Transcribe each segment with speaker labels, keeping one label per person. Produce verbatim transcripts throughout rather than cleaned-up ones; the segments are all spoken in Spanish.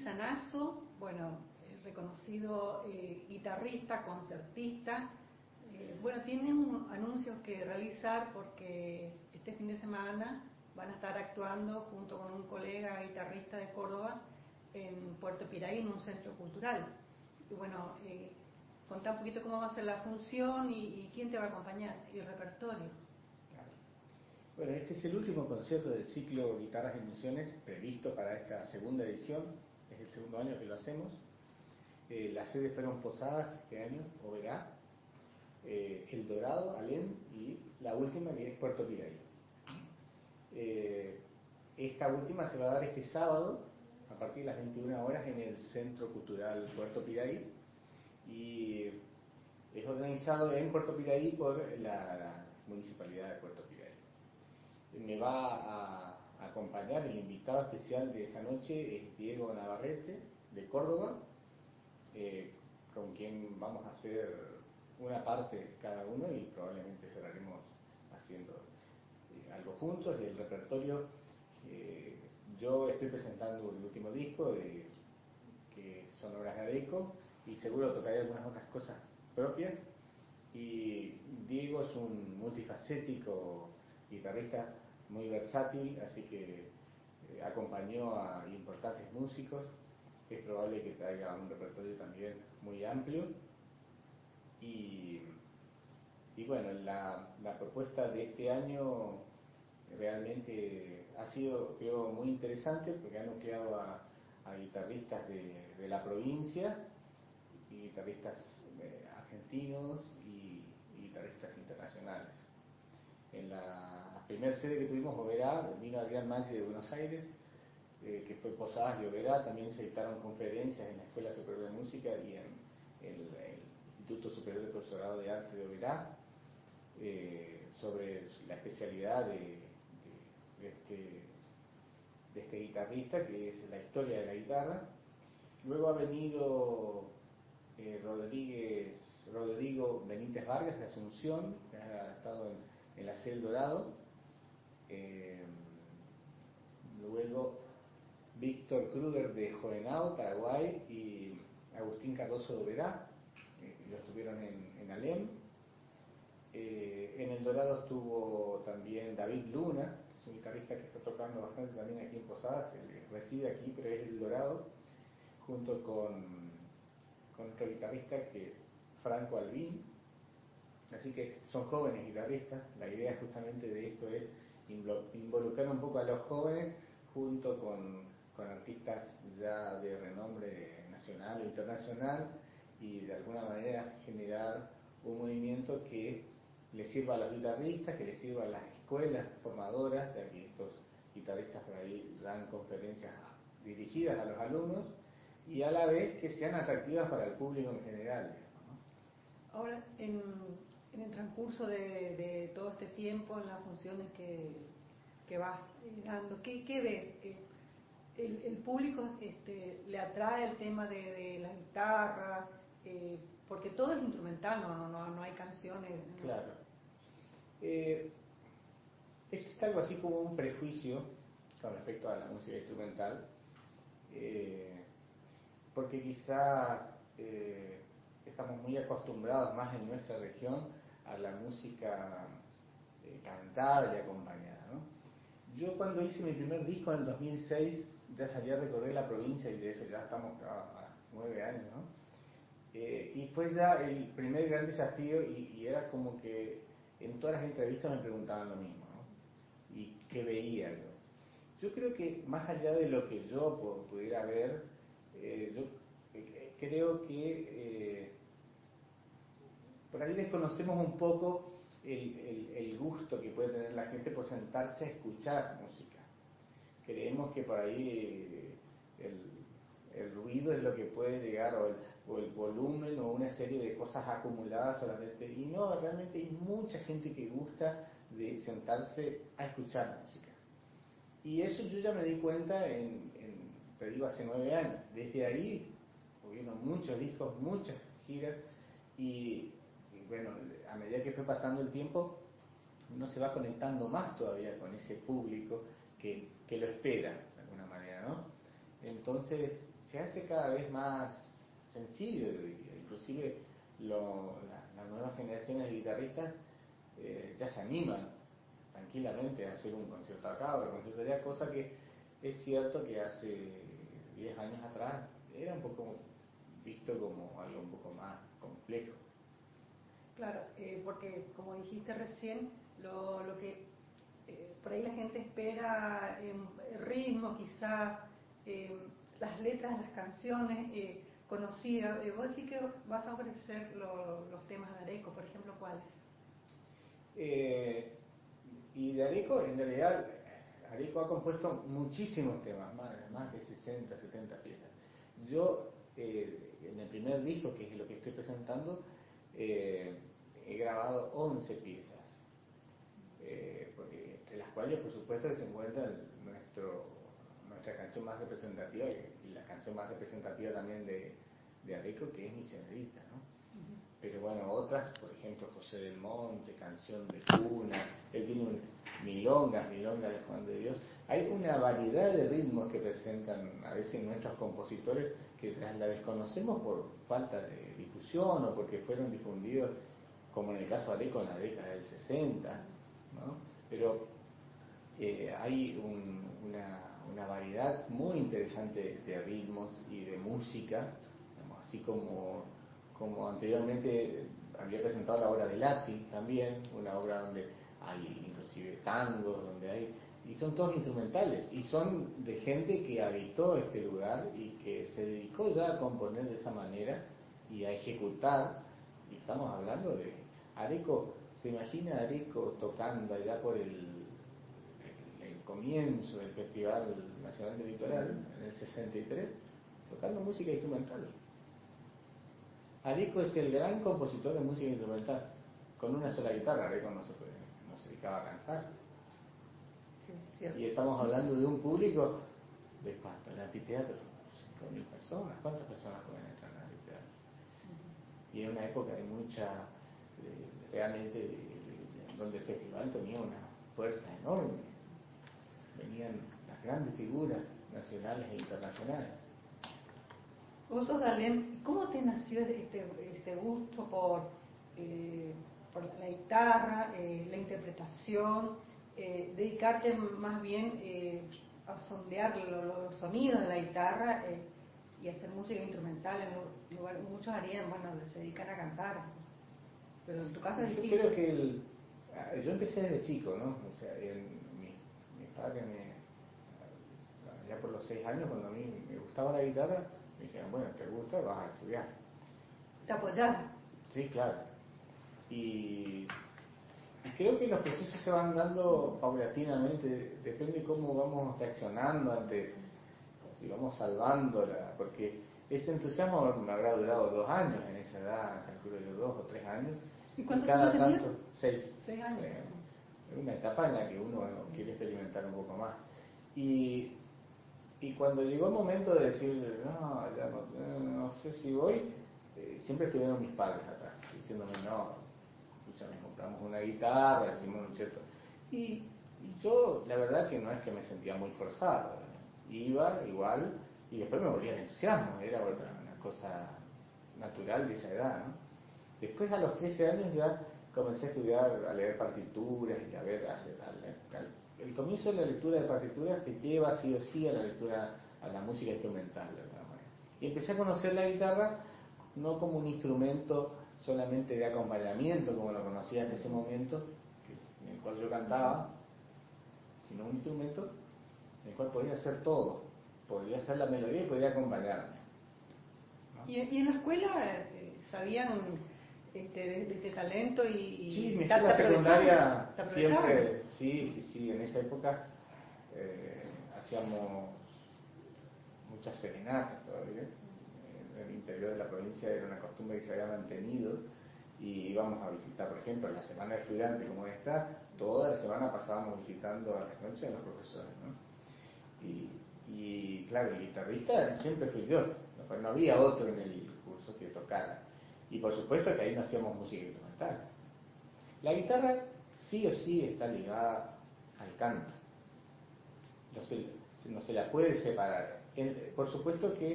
Speaker 1: Rodríguez Anazo, bueno, reconocido eh, guitarrista, concertista. Eh, bueno, tiene un, anuncios que realizar porque este fin de semana van a estar actuando junto con un colega guitarrista de Córdoba en Puerto Piraí, en un centro cultural. Y bueno, eh, contá un poquito cómo va a ser la función y, y quién te va a acompañar y el repertorio.
Speaker 2: Bueno, este es el último concierto del ciclo Guitarras en Misiones previsto para esta segunda edición. Es el segundo año que lo hacemos. Eh, las sedes fueron Posadas este año, Oberá, eh, El Dorado, Alem, y la última que es Puerto Piraí. Eh, esta última se va a dar este sábado a partir de las veintiuna horas en el Centro Cultural Puerto Piraí, y es organizado en Puerto Piraí por la, la Municipalidad de Puerto Piraí. Me va a acompañar el invitado especial de esa noche, es Diego Navarrete, de Córdoba, eh, con quien vamos a hacer una parte cada uno y probablemente cerraremos haciendo eh, algo juntos. El repertorio, eh, yo estoy presentando el último disco, de, que son obras de Adeco, y seguro tocaré algunas otras cosas propias. Y Diego es un multifacético guitarrista muy versátil, así que eh, acompañó a importantes músicos. Es probable que traiga un repertorio también muy amplio. Y, y bueno, la, la propuesta de este año realmente ha sido, creo, muy interesante porque ha nucleado a, a guitarristas de, de la provincia, y guitarristas eh, argentinos y, y guitarristas internacionales. En la primera sede que tuvimos, Oberá, vino Adrián Maggi de Buenos Aires, eh, que fue Posadas y Oberá. También se dictaron conferencias en la Escuela Superior de Música y en el, el Instituto Superior de Profesorado de Arte de Oberá, eh, sobre la especialidad de, de, de, este, de este guitarrista, que es la historia de la guitarra. Luego ha venido eh, Rodríguez, Rodrigo Benítez Vargas de Asunción, que ha estado en, en la sede El Dorado. Eh, luego Víctor Kruger de Joenao, Paraguay, y Agustín Cardoso de Oberá, eh, que lo estuvieron en, en Alem. Eh, en El Dorado estuvo también David Luna, que es un guitarrista que está tocando bastante también aquí en Posadas, él reside aquí, pero es El Dorado, junto con, con otro guitarrista que Franco Albín. Así que son jóvenes guitarristas. La idea justamente de esto es involucrar un poco a los jóvenes junto con, con artistas ya de renombre nacional o internacional, y de alguna manera generar un movimiento que le sirva a los guitarristas, que le sirva a las escuelas formadoras, ya que estos guitarristas por ahí dan conferencias dirigidas a los alumnos, y a la vez que sean atractivas para el público en general, digamos, ¿no?
Speaker 1: Ahora, en, en el transcurso de, de todo este tiempo, en las funciones que, que vas dando, ¿qué, qué ves? ¿Qué, el, el público este, le atrae el tema de, de la guitarra? Eh, porque todo es instrumental, no, no, no hay canciones. ¿No?
Speaker 2: Claro. Eh, existe algo así como un prejuicio con respecto a la música instrumental, eh, porque quizás eh, estamos muy acostumbrados más en nuestra región a la música eh, cantada y acompañada, ¿no? Yo cuando hice mi primer disco en el dos mil seis ya salí a recorrer la provincia, y de eso ya estamos a nueve años, ¿no? Eh, y fue ya el primer gran desafío, y, y era como que en todas las entrevistas me preguntaban lo mismo, ¿no? Y qué veía yo. Yo creo que más allá de lo que yo pudiera ver, eh, yo eh, creo que eh, por ahí desconocemos un poco el, el, el gusto que puede tener la gente por sentarse a escuchar música. Creemos que por ahí el, el ruido es lo que puede llegar, o el, o el volumen, o una serie de cosas acumuladas solamente, y no, realmente hay mucha gente que gusta de sentarse a escuchar música. Y eso yo ya me di cuenta en, en te digo, hace nueve años. Desde ahí hubieron muchos discos, muchas giras, y, y bueno, a medida que fue pasando el tiempo, uno se va conectando más todavía con ese público que, que lo espera de alguna manera, ¿no? Entonces se hace cada vez más sencillo, inclusive lo, la, las nuevas generaciones de guitarristas eh, ya se animan tranquilamente a hacer un concierto acá o un concierto allá, cosa que es cierto que hace diez años atrás era un poco visto como algo un poco más complejo.
Speaker 1: Claro, eh, porque como dijiste recién, lo, lo que eh, por ahí la gente espera, eh, el ritmo quizás, eh, las letras de las canciones eh, conocidas. Eh, vos decís que vas a ofrecer lo, los temas de Areco, por ejemplo, ¿cuáles?
Speaker 2: Eh, y de Areco, en realidad, Areco ha compuesto muchísimos temas, más, más de sesenta, setenta piezas. Yo, eh, en el primer disco, que es lo que estoy presentando, eh, he grabado once piezas, eh, porque, entre las cuales, por supuesto, se encuentra nuestro, nuestra canción más representativa y la canción más representativa también de, de Areco, que es Misionerita, ¿no? Pero bueno, otras, por ejemplo, José del Monte, Canción de Cuna, él tiene un, milongas, milongas de Juan de Dios. Hay una variedad de ritmos que presentan a veces nuestros compositores que la desconocemos por falta de difusión o porque fueron difundidos, como en el caso de Areco, en la década del sesenta, ¿no? Pero eh, hay un, una, una variedad muy interesante de ritmos y de música, digamos, así como como anteriormente había presentado la obra de Lati también, una obra donde hay inclusive tangos, donde hay, y son todos instrumentales, y son de gente que habitó este lugar y que se dedicó ya a componer de esa manera y a ejecutar, y estamos hablando de Areco. ¿Se imagina a Areco tocando allá por el, el, el comienzo del Festival Nacional del Litoral, en el sesenta y tres, tocando música instrumental? Areco es el gran compositor de música instrumental. Con una sola guitarra, Areco no se, puede, no se dedicaba a cantar. Sí, y estamos hablando de un público de cuánto, el anfiteatro, cinco mil personas. ¿Cuántas personas pueden entrar en el anfiteatro? Uh-huh. Y en una época de mucha, de, realmente, de, de, donde el festival tenía una fuerza enorme. Venían las grandes figuras nacionales e internacionales.
Speaker 1: Vos sos Dalén, ¿cómo te nació este, este gusto por, eh, por la guitarra, eh, la interpretación, eh, dedicarte más bien eh, a sondear lo, lo, los sonidos de la guitarra eh, y hacer música instrumental? En lugar, muchos harían, bueno, se dedican a cantar, pero en tu caso es
Speaker 2: Yo
Speaker 1: distinto.
Speaker 2: creo que el, yo empecé desde chico, ¿no? O sea, en, mi, mi padre me, ya por los seis años, cuando a mí me gustaba la guitarra, me dijeron, bueno, ¿te gusta? Vas a estudiar.
Speaker 1: ¿Te apoyaron?
Speaker 2: Sí, claro. Y, y creo que los procesos se van dando paulatinamente, depende de cómo vamos reaccionando ante, si vamos salvándola, porque ese entusiasmo me habrá durado dos años en esa edad, calculo yo, dos o tres años.
Speaker 1: ¿Y cuántos
Speaker 2: cada
Speaker 1: años tenías?
Speaker 2: Tanto, seis.
Speaker 1: Seis años.
Speaker 2: Es una etapa en la que uno bueno, quiere experimentar un poco más. Y Y cuando llegó el momento de decir, no, ya no, no sé si voy, eh, siempre estuvieron mis padres atrás, diciéndome, no, escúchame, compramos una guitarra, hicimos un cierto. Y, y yo, la verdad que no es que me sentía muy forzado, iba igual, y después me volvía el entusiasmo, era una cosa natural de esa edad, ¿no? Después, a los trece años, ya comencé a estudiar, a leer partituras y a ver, a hacer, a, a, el comienzo de la lectura de partituras te lleva sí o sí a la lectura, a la música instrumental de alguna manera. Y empecé a conocer la guitarra no como un instrumento solamente de acompañamiento, como lo conocía hasta ese momento, en el cual yo cantaba, sino un instrumento en el cual podía hacer todo, podía hacer la melodía y podía acompañarme, ¿no?
Speaker 1: ¿Y, y en la escuela eh, sabían este, de, de este talento y, y
Speaker 2: sí, mi
Speaker 1: te
Speaker 2: escuela secundaria
Speaker 1: aprovechaban?
Speaker 2: siempre, sí, sí, sí, en esa época eh, hacíamos muchas serenatas todavía. En el interior de la provincia era una costumbre que se había mantenido y íbamos a visitar, por ejemplo, en la semana de estudiante como esta, toda la semana pasábamos visitando a las noches a los profesores, ¿no? Y, y claro, el guitarrista siempre fui yo, no, no había otro en el curso que tocara. Y por supuesto que ahí no hacíamos música instrumental. La guitarra sí o sí está ligada al canto. No se, no se la puede separar. En, por supuesto que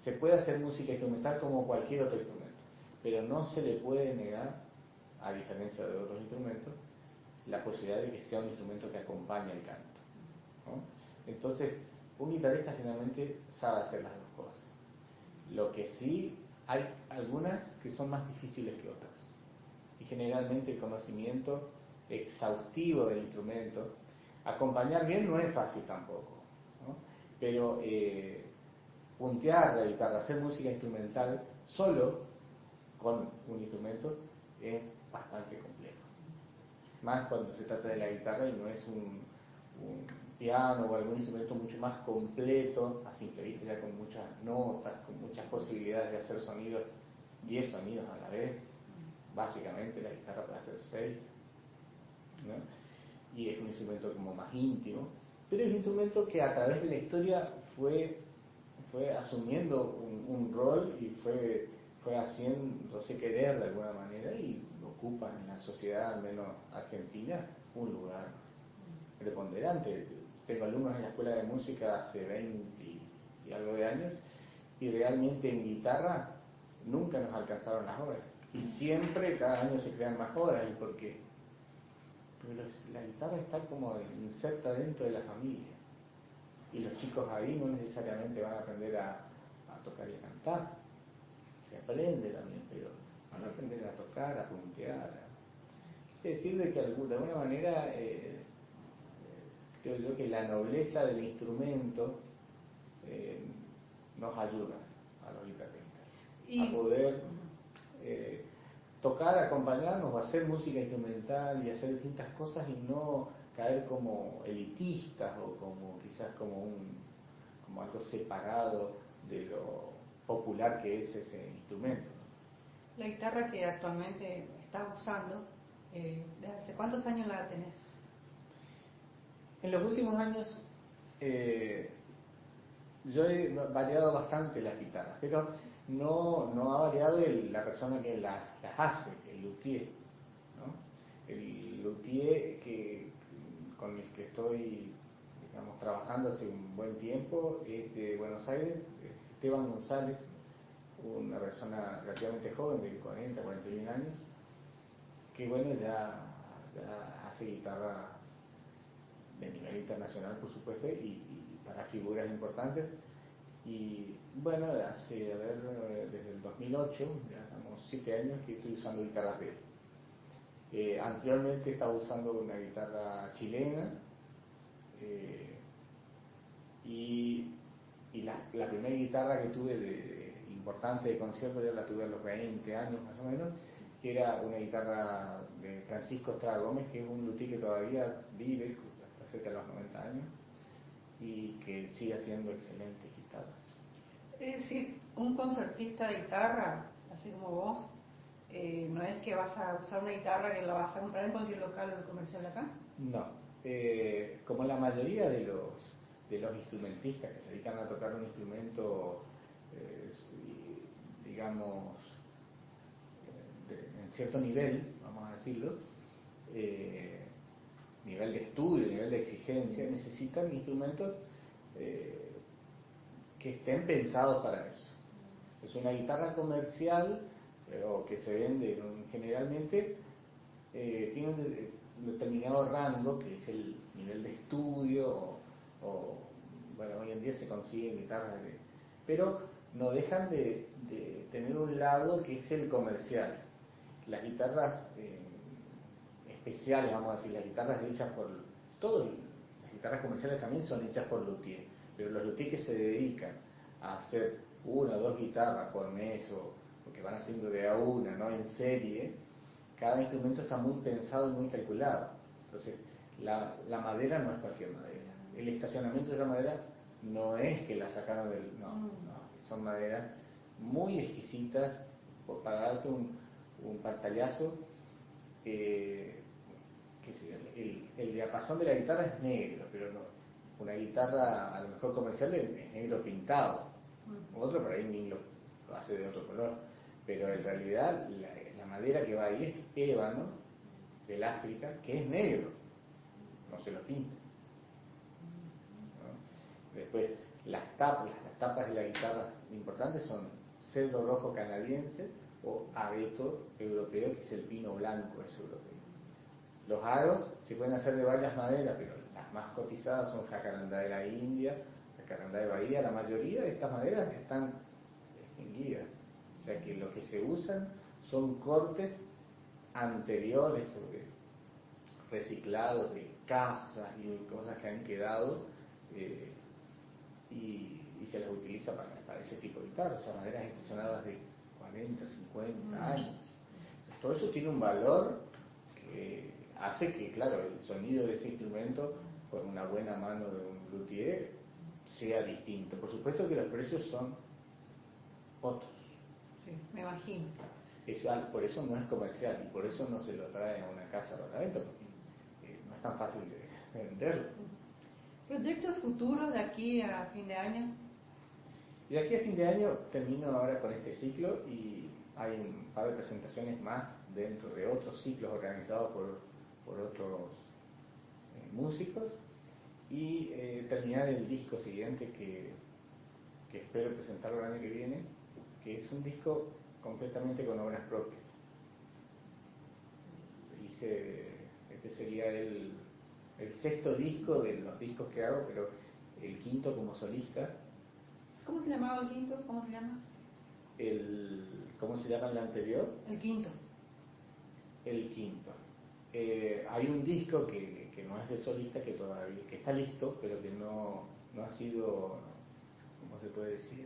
Speaker 2: se puede hacer música instrumental como cualquier otro instrumento, pero no se le puede negar, a diferencia de otros instrumentos, la posibilidad de que sea un instrumento que acompañe el canto, ¿no? Entonces, un guitarrista generalmente sabe hacer las dos cosas. Lo que sí, hay algunas que son más difíciles que otras. Y generalmente el conocimiento exhaustivo del instrumento, acompañar bien no es fácil tampoco, ¿no? Pero eh, puntear la guitarra, hacer música instrumental solo con un instrumento es bastante complejo. Más cuando se trata de la guitarra y no es un, un piano o algún instrumento mucho más completo, a simple vista ya con muchas notas, con muchas posibilidades de hacer sonidos, diez sonidos a la vez. Básicamente la guitarra puede hacer seis, ¿no? Y es un instrumento como más íntimo, pero es un instrumento que a través de la historia fue, fue asumiendo un, un rol y fue, fue haciéndose querer de alguna manera y ocupa en la sociedad, al menos argentina, un lugar preponderante. Tengo alumnos en la escuela de música hace veinte y algo de años y realmente en guitarra nunca nos alcanzaron las horas y siempre cada año se crean más horas. ¿Y por qué? Porque la guitarra está como inserta dentro de la familia y los chicos ahí no necesariamente van a aprender a, a tocar y a cantar, se aprende también, pero van a aprender a tocar, a puntear. Es decir, de que de alguna manera eh, creo yo que la nobleza del instrumento eh, nos ayuda a los guitarristas y... a poder eh, tocar, acompañarnos o hacer música instrumental y hacer distintas cosas y no caer como elitistas o como quizás como un como algo separado de lo popular que es ese instrumento.
Speaker 1: La guitarra que actualmente estás usando, eh, ¿hace cuántos años la tenés?
Speaker 2: En los últimos años eh, yo he variado bastante las guitarras, pero no, no ha variado el, la persona que las, las hace, el luthier, ¿no? El luthier que, con el que estoy, digamos, trabajando hace un buen tiempo es de Buenos Aires, es Esteban González, una persona relativamente joven, de cuarenta, cuarenta y un años, que bueno, ya, ya hace guitarra de nivel internacional, por supuesto, y, y para figuras importantes. Y bueno, hace, a ver, desde el dos mil ocho, ya estamos siete años que estoy usando guitarras de él. Eh, anteriormente estaba usando una guitarra chilena eh, y, y la, la primera guitarra que tuve de, de, importante de concierto ya la tuve a los veinte años más o menos, que era una guitarra de Francisco Estrada Gómez, que es un luthier que todavía vive, está cerca de los noventa años, y que sigue haciendo excelentes guitarras.
Speaker 1: Es decir, un concertista de guitarra, así como vos, eh, no es que vas a usar una guitarra que la vas a comprar en cualquier local comercial de acá.
Speaker 2: No, eh, como la mayoría de los, de los instrumentistas que se dedican a tocar un instrumento, eh, digamos, de, en cierto nivel, vamos a decirlo, eh, nivel de estudio, nivel de exigencia, necesitan instrumentos eh, que estén pensados para eso. Es una guitarra comercial eh, o que se vende generalmente, eh, tiene un, un determinado rango que es el nivel de estudio o, o bueno, hoy en día se consiguen guitarras de, pero no dejan de, de tener un lado que es el comercial. Las guitarras eh, especiales, vamos a decir, las guitarras hechas por todas las guitarras comerciales también son hechas por luthier, pero los luthier que se dedican a hacer una o dos guitarras por mes o porque van haciendo de a una, no en serie, cada instrumento está muy pensado y muy calculado. Entonces la, la madera no es cualquier madera, el estacionamiento de esa madera no es que la sacaron del, no, no, son maderas muy exquisitas. Para darte un, un pantallazo, eh, que el, el diapasón de la guitarra es negro, pero no, una guitarra a lo mejor comercial es negro pintado, otro por ahí ni lo, lo hace de otro color, pero en realidad la, la madera que va ahí es ébano del África, que es negro, no se lo pinta, ¿no? Después Las tapas, las tapas de la guitarra importantes son cedro rojo canadiense o abeto europeo, que es el pino blanco, es europeo. Los aros se pueden hacer de varias maderas, pero las más cotizadas son jacarandá de la India, jacarandá de Bahía. La mayoría de estas maderas están extinguidas, o sea que lo que se usan son cortes anteriores, sobre reciclados de casas y cosas que han quedado, eh, y, y se las utiliza para, para ese tipo de guitarras, o sea, maderas estacionadas de cuarenta, cincuenta años. Entonces, todo eso tiene un valor que hace que, claro, el sonido de ese instrumento, con una buena mano de un luthier, sea distinto. Por supuesto que los precios son otros.
Speaker 1: Sí, me imagino.
Speaker 2: Eso, por eso no es comercial y por eso no se lo trae a una casa de ornamento, porque eh, no es tan fácil de, de venderlo.
Speaker 1: ¿Proyectos futuros de aquí a fin de año?
Speaker 2: Y de aquí a fin de año termino ahora con este ciclo y hay un par de presentaciones más dentro de otros ciclos organizados por, por otros eh, músicos y eh, terminar el disco siguiente que, que espero presentarlo el año que viene, que es un disco completamente con obras propias. Hice, este sería el, el sexto disco de los discos que hago, pero el quinto como solista.
Speaker 1: ¿Cómo se llamaba el quinto? ¿Cómo se llama?
Speaker 2: El, ¿Cómo se llama el anterior?
Speaker 1: El quinto.
Speaker 2: El quinto. Eh, hay un disco que, que no es de solista, que todavía que está listo, pero que no, no ha sido, ¿cómo se puede decir?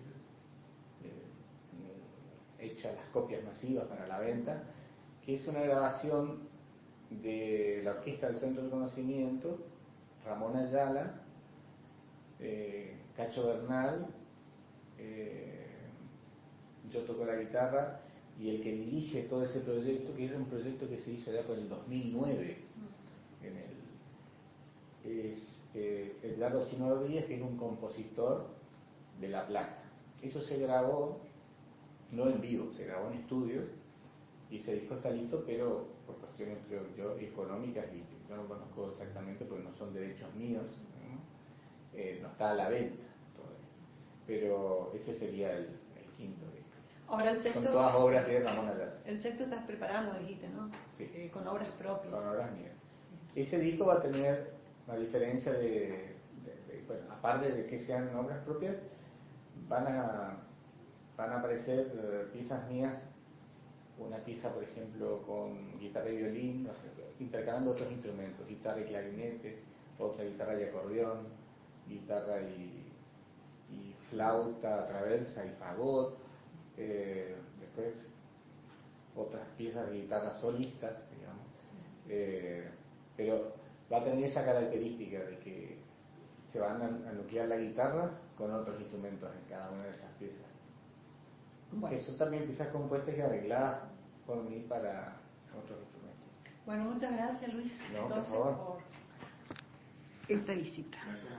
Speaker 2: Eh, hecha las copias masivas para la venta, que es una grabación de la Orquesta del Centro del Conocimiento, Ramón Ayala, eh, Cacho Bernal, eh, yo toco la guitarra, y el que dirige todo ese proyecto, que era un proyecto que se hizo ya por el dos mil nueve, en el, es eh, Edgardo Chino Rodríguez, que era un compositor de La Plata. Eso se grabó, no en vivo, se grabó en estudio, y ese disco está listo, pero por cuestiones, creo yo, económicas, y yo no conozco exactamente porque no son derechos míos, ¿no? Eh, no está a la venta todavía. Pero ese sería el, el quinto disco.
Speaker 1: Ahora el sexto,
Speaker 2: son todas obras de Ramón Ayala.
Speaker 1: El sexto estás preparando, dijiste, ¿no?
Speaker 2: Sí.
Speaker 1: Eh, con obras propias.
Speaker 2: Con obras mías. Ese disco va a tener una diferencia de, de, de bueno, aparte de que sean obras propias, van a, van a aparecer uh, piezas mías, una pieza, por ejemplo, con guitarra y violín, no sé, intercalando otros instrumentos, guitarra y clarinete, otra guitarra y acordeón, guitarra y, y flauta, traversa y fagot, eh, después otras piezas de guitarra solista, digamos, eh, pero va a tener esa característica de que se van a, a nuclear la guitarra con otros instrumentos en cada una de esas piezas. Bueno. Que son también piezas compuestas y arregladas por mí para otros instrumentos.
Speaker 1: Bueno, muchas gracias, Luis,
Speaker 2: no,
Speaker 1: entonces,
Speaker 2: por,
Speaker 1: por esta visita.
Speaker 2: Gracias.